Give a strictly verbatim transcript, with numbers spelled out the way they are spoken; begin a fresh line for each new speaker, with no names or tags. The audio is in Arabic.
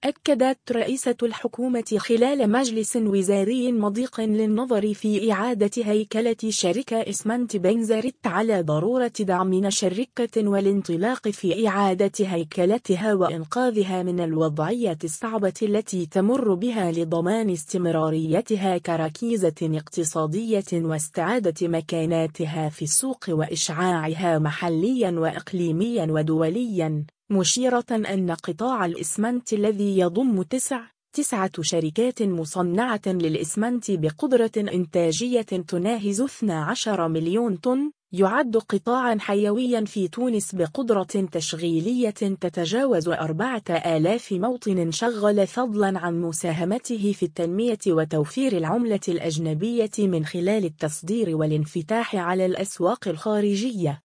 أكدت رئيسة الحكومة خلال مجلس وزاري مضيق للنظر في إعادة هيكلة شركة إسمنت بنزرت على ضرورة دعم نشر الشركة والانطلاق في إعادة هيكلتها وإنقاذها من الوضعية الصعبة التي تمر بها لضمان استمراريتها كركيزة اقتصادية واستعادة مكاناتها في السوق وإشعاعها محليا وإقليميا ودوليا، مشيرة أن قطاع الإسمنت الذي يضم تسع تسعة شركات مصنعة للإسمنت بقدرة إنتاجية تناهز اثني عشر مليون طن، يعد قطاعا حيويا في تونس بقدرة تشغيلية تتجاوز أربعة آلاف موطن شغل، فضلا عن مساهمته في التنمية وتوفير العملة الأجنبية من خلال التصدير والانفتاح على الأسواق الخارجية.